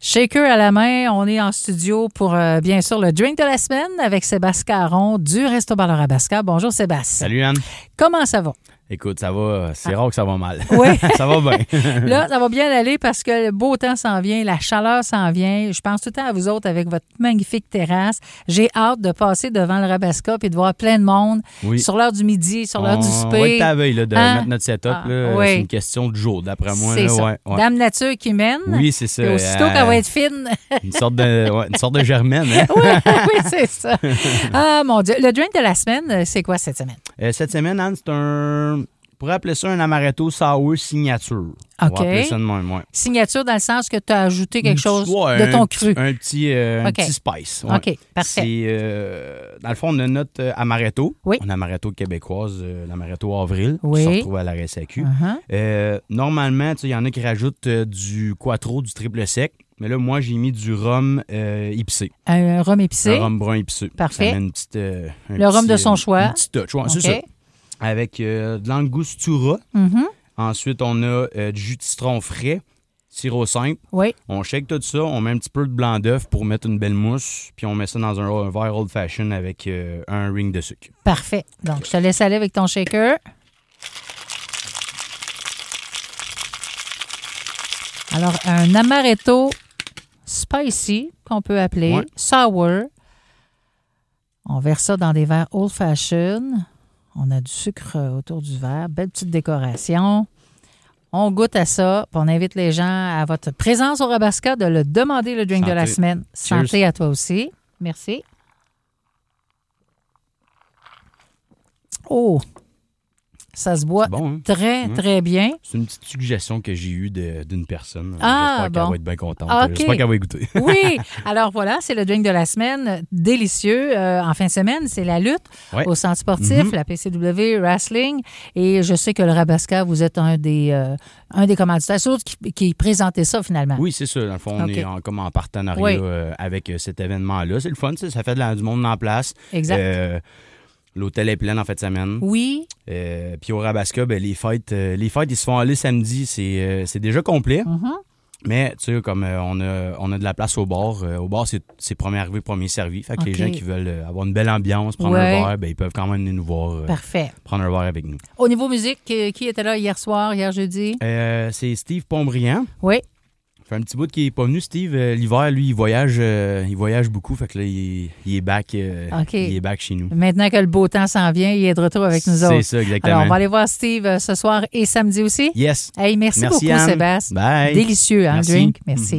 Shaker à la main, on est en studio pour, bien sûr, le drink de la semaine avec Sébastien Caron du Resto Bar Arabasca. Bonjour, Sébastien. Salut, Anne. Comment ça va? Écoute, ça va. C'est rare que ça va mal. Oui. Ça va bien. Là, ça va bien aller parce que le beau temps s'en vient, la chaleur s'en vient. Je pense tout le temps à vous autres avec votre magnifique terrasse. J'ai hâte de passer devant le Rabasca et de voir plein de monde sur l'heure du midi, sur l'heure du souper. On va être à la veille là, de mettre notre setup. Oui. C'est une question de jour, d'après moi. C'est là, ça. ouais. Dame Nature qui mène. Oui, c'est ça. Et aussitôt qu'elle va être fine. Une sorte de germaine. Hein? Oui, c'est ça. Ah, mon Dieu. Le drink de la semaine, c'est quoi cette semaine? Cette semaine, Anne, c'est on pourrait appeler ça un amaretto sour signature. On va appeler ça de même, ouais. Signature dans le sens que tu as ajouté quelque chose de ton cru. Un petit spice. Ouais. OK, parfait. C'est, dans le fond, on a notre amaretto. Oui. Un amaretto québécoise, l'amaretto avril, oui. qui se retrouve à la RSAQ. Normalement, il y en a qui rajoutent du quattro, du triple sec. Mais là, moi, j'ai mis du rhum épicé. Un rhum épicé. Un rhum brun épicé. Parfait. Ça met une petite, le rhum de son choix. Une petite touch, c'est ça. Avec de l'angostura. Ensuite, on a du jus de citron frais, sirop simple. Oui. On shake tout ça, on met un petit peu de blanc d'œuf pour mettre une belle mousse, puis on met ça dans un verre old fashion avec un ring de sucre. Parfait. Donc, je te laisse aller avec ton shaker. Alors, un amaretto spicy, qu'on peut appeler, sour. On verse ça dans des verres old fashion. On a du sucre autour du verre. Belle petite décoration. On goûte à ça. Puis on invite les gens à votre présence au Rabasca de le demander le drink de la semaine. Santé Cheers. à toi aussi. Merci. Oh! Ça se boit très bien. C'est une petite suggestion que j'ai eue d'une personne. Ah, J'espère qu'elle va être bien contente. Okay. J'espère qu'elle va y goûter. Oui. Alors voilà, c'est le drink de la semaine. Délicieux. En fin de semaine, c'est la lutte au centre sportif, la PCW Wrestling. Et je sais que le Rabasca, vous êtes un des commanditaires. C'est autres qui présentait ça finalement. Oui, c'est ça. Dans le fond, on est comme en partenariat avec cet événement-là. C'est le fun. Ça fait du monde en place. Exact. L'hôtel est plein en fin de semaine. Oui. Puis au Rabasca, les fêtes, ils se font aller samedi. C'est déjà complet. Mais, tu sais, comme on a de la place au bar. Au bar, c'est premier arrivé, premier servi. Fait que les gens qui veulent avoir une belle ambiance, prendre un verre, ils peuvent quand même venir nous voir. Parfait. Prendre un verre avec nous. Au niveau musique, qui était là hier soir, hier jeudi? C'est Steve Pontbriand. Oui. Ça fait un petit bout qu'il n'est pas venu, Steve. L'hiver, lui, il voyage beaucoup. Fait que là, il est back, il est back chez nous. Maintenant que le beau temps s'en vient, il est de retour avec nous autres. C'est ça, exactement. Alors, on va aller voir Steve ce soir et samedi aussi. Yes. Hey, merci beaucoup, Anne. Sébastien. Bye. Délicieux, hein, le drink. Merci.